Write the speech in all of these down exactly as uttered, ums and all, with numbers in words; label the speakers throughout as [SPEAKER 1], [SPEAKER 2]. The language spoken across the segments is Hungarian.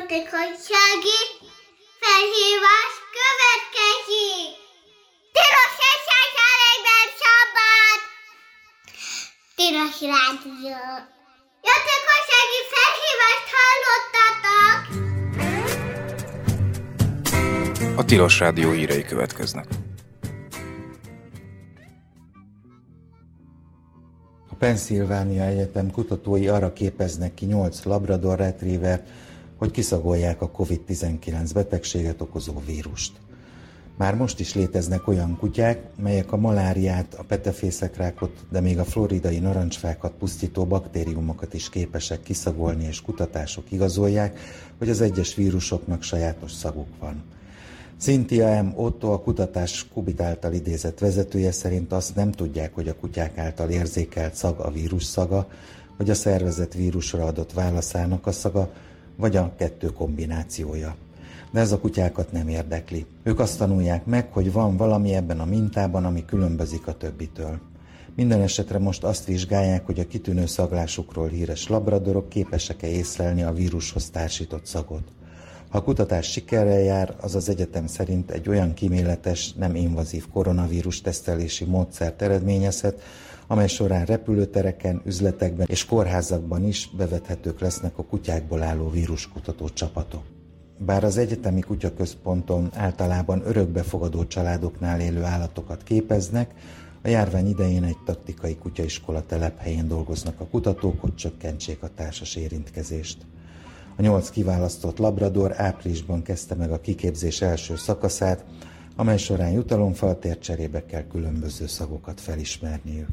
[SPEAKER 1] Hatékonysági felhívás következik! Tilos esetben szabad! Tilos rádió! Hatékonysági felhívást hallottatok!
[SPEAKER 2] A Tilos Rádió hírei következnek.
[SPEAKER 3] A Pennsylvania Egyetem kutatói arra képeznek ki nyolc labrador retrievert, hogy kiszagolják a kovid tizenkilenc betegséget okozó vírust. Már most is léteznek olyan kutyák, melyek a maláriát, a petefészekrákot, de még a floridai narancsfákat pusztító baktériumokat is képesek kiszagolni, és kutatások igazolják, hogy az egyes vírusoknak sajátos szaguk van. Cynthia M. Otto, a kutatás Kubit által idézett vezetője szerint azt nem tudják, hogy a kutyák által érzékelt szag a vírus szaga, vagy a szervezet vírusra adott válaszának a szaga, vagy a kettő kombinációja. De ez a kutyákat nem érdekli. Ők azt tanulják meg, hogy van valami ebben a mintában, ami különbözik a többitől. Minden esetre most azt vizsgálják, hogy a kitűnő szaglásukról híres labradorok képesek-e észlelni a vírushoz társított szagot. Ha a kutatás sikerrel jár, az az egyetem szerint egy olyan kíméletes, nem invazív koronavírus tesztelési módszert eredményezhet, amely során repülőtereken, üzletekben és kórházakban is bevethetők lesznek a kutyákból álló víruskutató csapatok. Bár az egyetemi kutyaközponton általában örökbefogadó családoknál élő állatokat képeznek, a járvány idején egy taktikai kutyaiskola telephelyén dolgoznak a kutatók, hogy csökkentsék a társas érintkezést. A nyolc kiválasztott labrador áprilisban kezdte meg a kiképzés első szakaszát, amely során jutalomfaltért cserébe kell különböző szagokat felismerniük.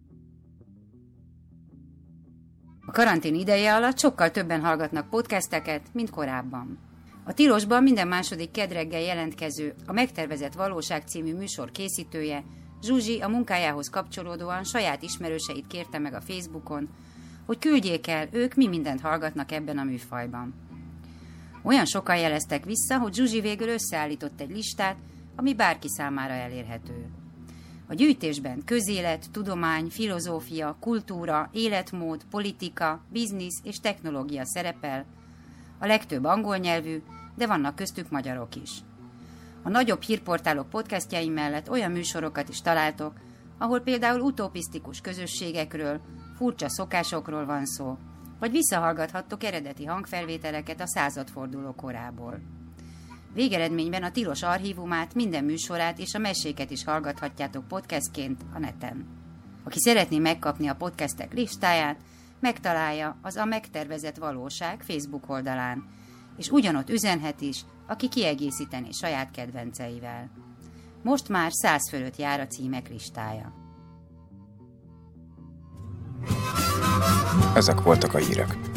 [SPEAKER 4] A karantén ideje alatt sokkal többen hallgatnak podcasteket, mint korábban. A Tilosban minden második kedd reggel jelentkező, a Megtervezett Valóság című műsor készítője, Zsuzsi a munkájához kapcsolódóan saját ismerőseit kérte meg a Facebookon, hogy küldjék el, ők mi mindent hallgatnak ebben a műfajban. Olyan sokan jeleztek vissza, hogy Zsuzsi végül összeállított egy listát, ami bárki számára elérhető. A gyűjtésben közélet, tudomány, filozófia, kultúra, életmód, politika, biznisz és technológia szerepel, a legtöbb angol nyelvű, de vannak köztük magyarok is. A nagyobb hírportálok podcastjai mellett olyan műsorokat is találtok, ahol például utopisztikus közösségekről, furcsa szokásokról van szó, vagy visszahallgathattok eredeti hangfelvételeket a századforduló korából. Végeredményben a Tilos archívumát, minden műsorát és a meséket is hallgathatjátok podcastként a neten. Aki szeretné megkapni a podcastek listáját, megtalálja az A Megtervezett Valóság Facebook oldalán, és ugyanott üzenhet is, aki kiegészíteni saját kedvenceivel. Most már száz fölött jár a címek listája.
[SPEAKER 2] Ezek voltak a hírek.